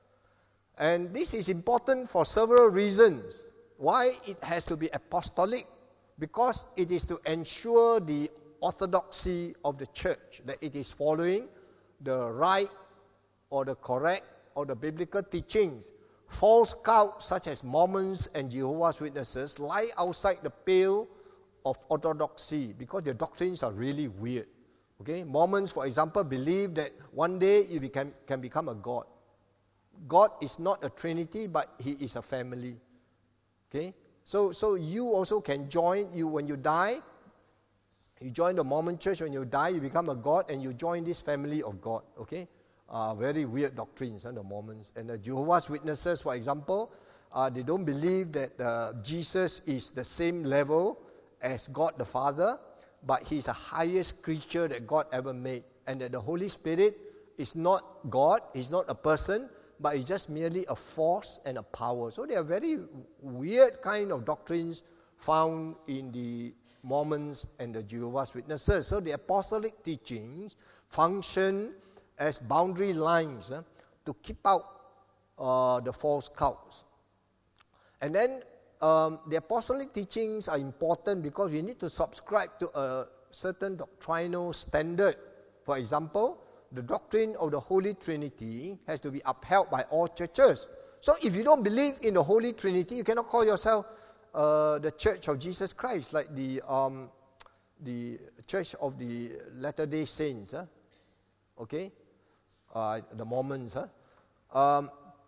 And this is important for several reasons. Why it has to be apostolic? Because it is to ensure the orthodoxy of the church, that it is following the right or the correct or the biblical teachings. False cults such as Mormons and Jehovah's Witnesses lie outside the pale of orthodoxy because their doctrines are really weird. Okay, Mormons, for example, believe that one day you become, can become a god. God is not a trinity, but he is a family. Okay, so so you also can join. You when you die, you join the Mormon church. When you die, you become a god, and you join this family of God. Okay, uh, very weird doctrines, huh, the Mormons and the Jehovah's Witnesses, for example, uh, they don't believe that uh, Jesus is the same level as God the Father, but he's the highest creature that God ever made, and that the Holy Spirit is not God, he's not a person, but it's just merely a force and a power. So they are very weird kind of doctrines found in the Mormons and the Jehovah's Witnesses. So the apostolic teachings function as boundary lines uh, to keep out uh, the false cults. And then Um, the apostolic teachings are important because we need to subscribe to a certain doctrinal standard. For example, the doctrine of the Holy Trinity has to be upheld by all churches. So if you don't believe in the Holy Trinity, you cannot call yourself uh, the Church of Jesus Christ, like the um, the Church of the Latter-day Saints, huh? Okay, uh, the Mormons. Huh? Um,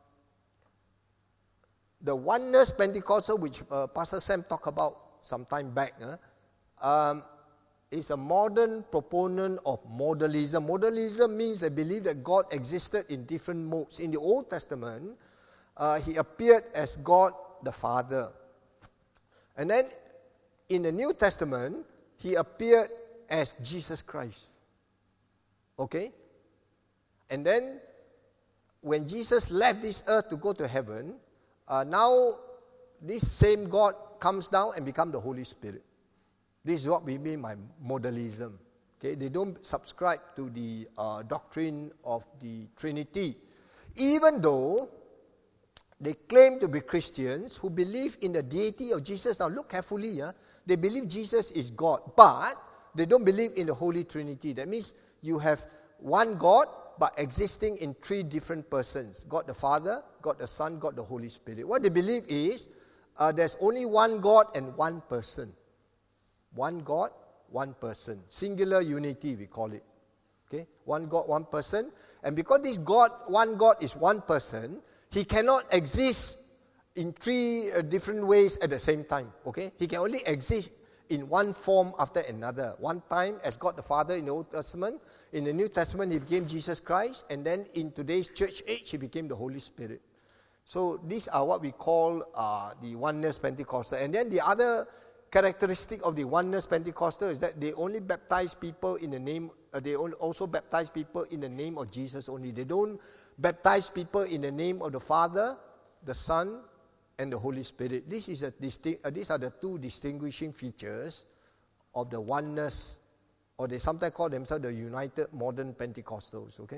The Oneness Pentecostal, which uh, Pastor Sam talked about some time back, uh, um, is a modern proponent of modalism. Modalism means they believe that God existed in different modes. In the Old Testament, uh, he appeared as God the Father. And then in the New Testament, he appeared as Jesus Christ. Okay? And then when Jesus left this earth to go to heaven, Uh, now, this same God comes down and becomes the Holy Spirit. This is what we mean by modalism. Okay, they don't subscribe to the uh, doctrine of the Trinity, even though they claim to be Christians who believe in the deity of Jesus. Now, look carefully. Huh? They believe Jesus is God, but they don't believe in the Holy Trinity. That means you have one God, but existing in three different persons. God the Father, God the Son, God the Holy Spirit. What they believe is uh, there's only one God and one person. One God, one person. Singular unity, we call it. Okay? One God, one person. And because this God, one God is one person, he cannot exist in three uh, different ways at the same time. Okay? He can only exist in one form after another. One time as God the Father in the Old Testament. In the New Testament, he became Jesus Christ. And then in today's church age, he became the Holy Spirit. So these are what we call uh, the Oneness Pentecostal. And then the other characteristic of the Oneness Pentecostal is that they only baptize people in the name, uh, they also baptize people in the name of Jesus only. They don't baptize people in the name of the Father, the Son, and the Holy Spirit. This is a disti- uh, these are the two distinguishing features of the Oneness, or they sometimes call themselves the United Modern Pentecostals, okay?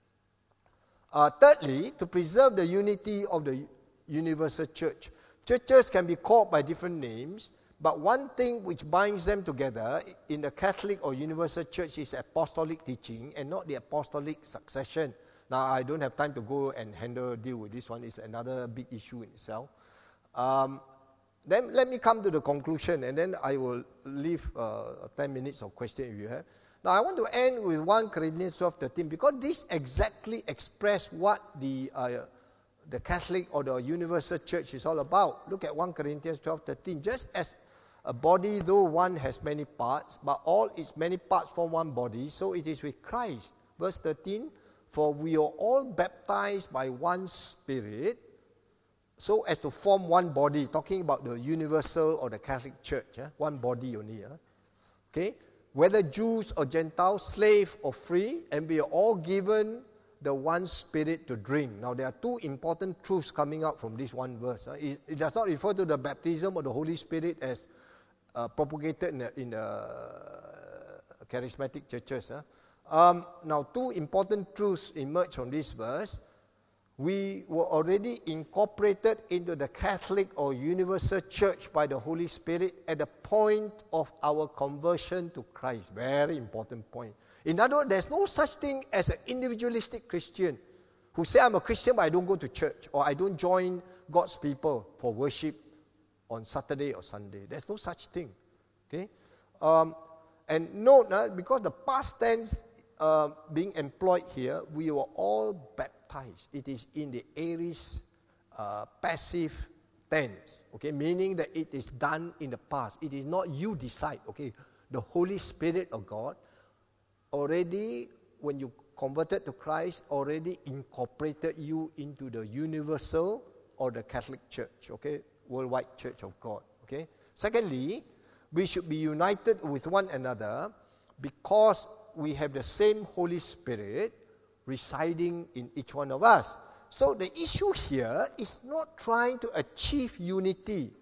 Uh, thirdly, to preserve the unity of the universal church. Churches can be called by different names, but one thing which binds them together in the Catholic or universal church is apostolic teaching and not the apostolic succession. Now, I don't have time to go and handle, deal with this one. It's another big issue in itself. Um, then let me come to the conclusion, and then I will leave uh, ten minutes of question if you have. Now, I want to end with First Corinthians twelve thirteen, because this exactly expresses what the uh, the Catholic or the universal church is all about. Look at First Corinthians twelve thirteen. Just as a body, though one has many parts, but all its many parts form one body, so it is with Christ. Verse thirteen, for we are all baptized by one Spirit, so as to form one body, talking about the universal or the Catholic Church, eh? One body only. Eh? Okay? Whether Jews or Gentiles, slave or free, and we are all given the one Spirit to drink. Now, there are two important truths coming out from this one verse. Eh? It, it does not refer to the baptism of the Holy Spirit as uh, propagated in the, in the charismatic churches. Eh? Um, now, two important truths emerge from this verse. We were already incorporated into the Catholic or universal church by the Holy Spirit at the point of our conversion to Christ. Very important point. In other words, there's no such thing as an individualistic Christian who say, I'm a Christian but I don't go to church, or I don't join God's people for worship on Saturday or Sunday. There's no such thing. Okay? Um, and note, uh, because the past tense uh, being employed here, we were all baptized. It is in the aorist uh, passive tense, okay, meaning that it is done in the past. It is not you decide, okay. The Holy Spirit of God already, when you converted to Christ, already incorporated you into the universal or the Catholic Church, okay, worldwide Church of God, okay. Secondly, we should be united with one another because we have the same Holy Spirit residing in each one of us. So the issue here is not trying to achieve unity.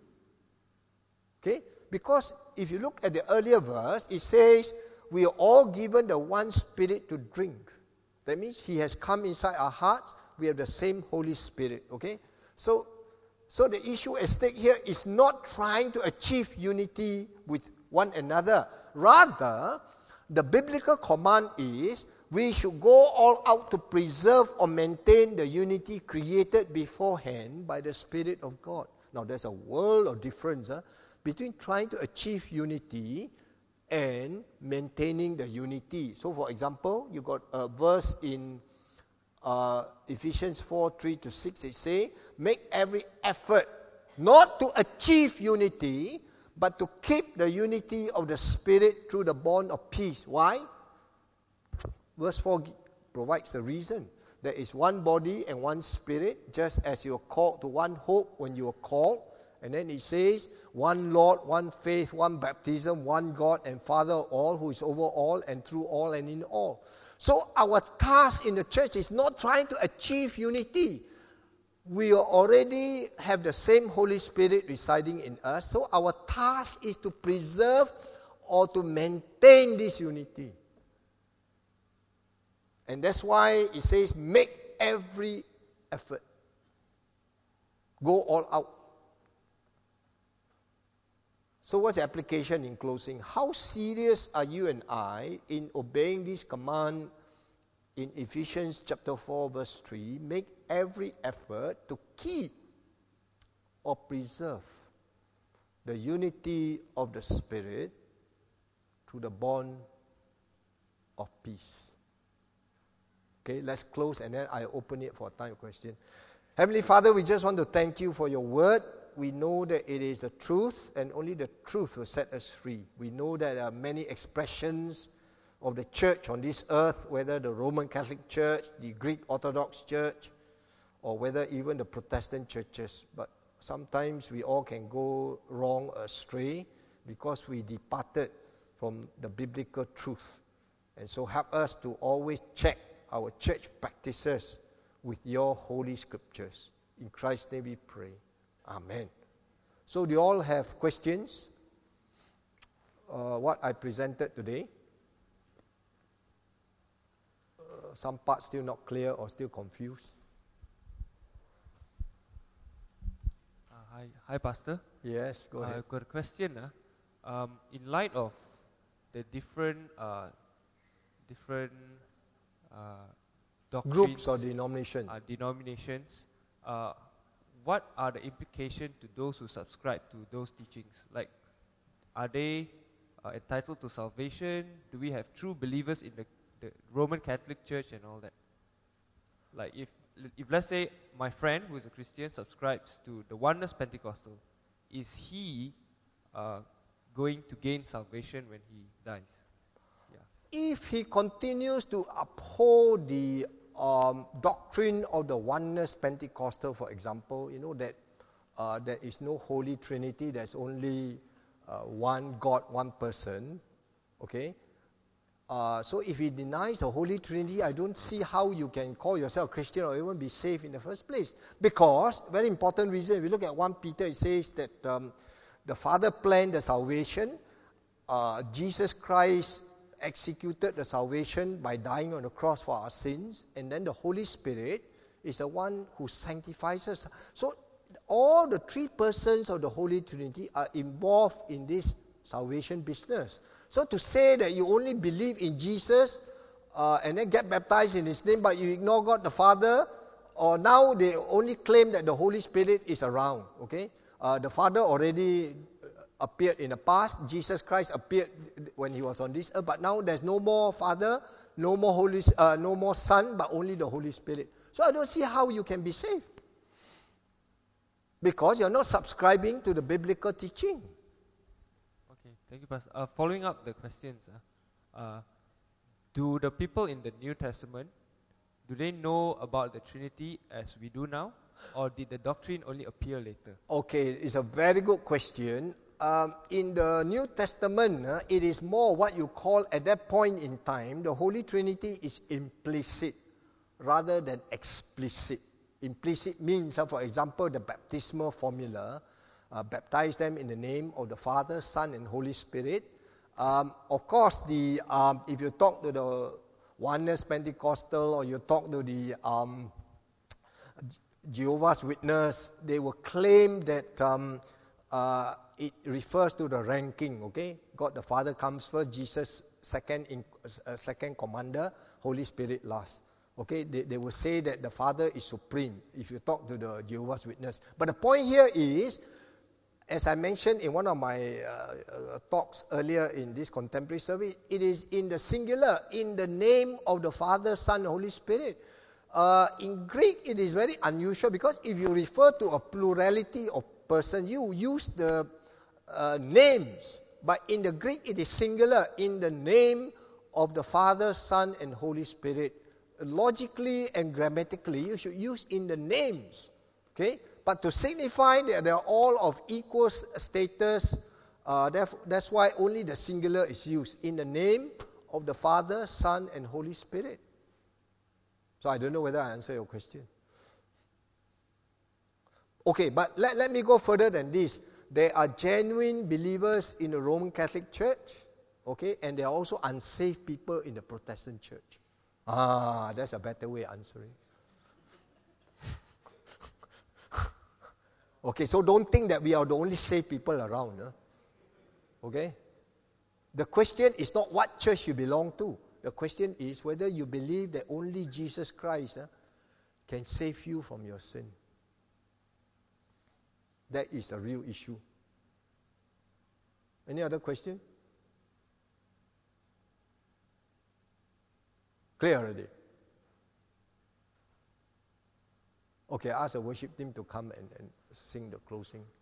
Okay? Because if you look at the earlier verse, it says, we are all given the one Spirit to drink. That means He has come inside our hearts. We have the same Holy Spirit. Okay? So, so the issue at stake here is not trying to achieve unity with one another. Rather, the biblical command is, we should go all out to preserve or maintain the unity created beforehand by the Spirit of God. Now, there's a world of difference huh, between trying to achieve unity and maintaining the unity. So, for example, you got a verse in uh, Ephesians four, three to six. It says, make every effort not to achieve unity, but to keep the unity of the Spirit through the bond of peace. Why? Verse four provides the reason. There is one body and one Spirit, just as you are called to one hope when you are called. And then it says, one Lord, one faith, one baptism, one God and Father of all, who is over all and through all and in all. So our task in the church is not trying to achieve unity. We already have the same Holy Spirit residing in us. So our task is to preserve or to maintain this unity. And that's why it says, make every effort. Go all out. So what's the application in closing? How serious are you and I in obeying this command in Ephesians chapter four, verse three? Make every effort to keep or preserve the unity of the Spirit through the bond of peace. Okay, let's close and then I open it for a time of question. Heavenly Father, we just want to thank you for your word. We know that it is the truth and only the truth will set us free. We know that there are many expressions of the church on this earth, whether the Roman Catholic Church, the Greek Orthodox Church, or whether even the Protestant churches. But sometimes we all can go wrong astray because we departed from the biblical truth. And so help us to always check our church practices with your holy scriptures. In Christ's name we pray. Amen. So do you all have questions? Uh, what I presented today? Uh, some parts still not clear or still confused? Uh, hi, hi, Pastor. Yes, go Uh, ahead. I've got a question. Uh. Um, in light of the different, uh, different uh, doctrines, Groups or denominations? uh, denominations, uh, what are the implications to those who subscribe to those teachings? Like, are they uh, entitled to salvation? Do we have true believers in the, the Roman Catholic Church and all that? Like if, if let's say my friend who is a Christian subscribes to the Oneness Pentecostal, is he uh, going to gain salvation when he dies? Yeah. If he continues to uphold the um, doctrine of the Oneness Pentecostal, for example, you know, that uh, there is no Holy Trinity, there's only uh, one God, one person, okay? Uh, so if he denies the Holy Trinity, I don't see how you can call yourself Christian or even be saved in the first place. Because, very important reason, if you look at First Peter, it says that um, the Father planned the salvation, uh, Jesus Christ executed the salvation by dying on the cross for our sins, and then the Holy Spirit is the one who sanctifies us. So all the three persons of the Holy Trinity are involved in this salvation business. So to say that you only believe in Jesus uh, and then get baptized in His name, but you ignore God the Father, or now they only claim that the Holy Spirit is around, okay? Uh, the Father already appeared in the past. Jesus Christ appeared when He was on this earth, but now there's no more Father, no more Holy, uh, no more Son, but only the Holy Spirit. So I don't see how you can be saved, because you're not subscribing to the biblical teaching. Okay, thank you, Pastor. Uh, following up the questions, uh, uh, do the people in the New Testament, do they know about the Trinity as we do now, or did the doctrine only appear later? Okay, it's a very good question. Um, in the New Testament, uh, it is more what you call, at that point in time, the Holy Trinity is implicit rather than explicit. Implicit means, uh, for example, the baptismal formula, uh, baptize them in the name of the Father, Son, and Holy Spirit. Um, of course, the um, if you talk to the Oneness Pentecostal, or you talk to the um, Jehovah's Witness, they will claim that um, uh, it refers to the ranking, okay? God the Father comes first, Jesus second, in, uh, second commander, Holy Spirit last. Okay, they, they will say that the Father is supreme if you talk to the Jehovah's Witness. But the point here is, as I mentioned in one of my uh, uh, talks earlier in this contemporary service, it is in the singular, in the name of the Father, Son, Holy Spirit. Uh, in Greek, it is very unusual, because if you refer to a plurality of persons, you use the uh, names. But in the Greek, it is singular, in the name of the Father, Son, and Holy Spirit. Logically and grammatically, you should use in the names, okay? But to signify that they are all of equal status, uh, that's why only the singular is used, in the name of the Father, Son, and Holy Spirit. So I don't know whether I answer your question. Okay, but let, let me go further than this. There are genuine believers in the Roman Catholic Church, okay, and there are also unsaved people in the Protestant Church. Ah, that's a better way of answering. Okay, so don't think that we are the only saved people around. Huh? Okay? The question is not what church you belong to. The question is whether you believe that only Jesus Christ huh, can save you from your sin. That is a real issue. Any other question? Clear already? Okay, ask the worship team to come and, and sing the closing.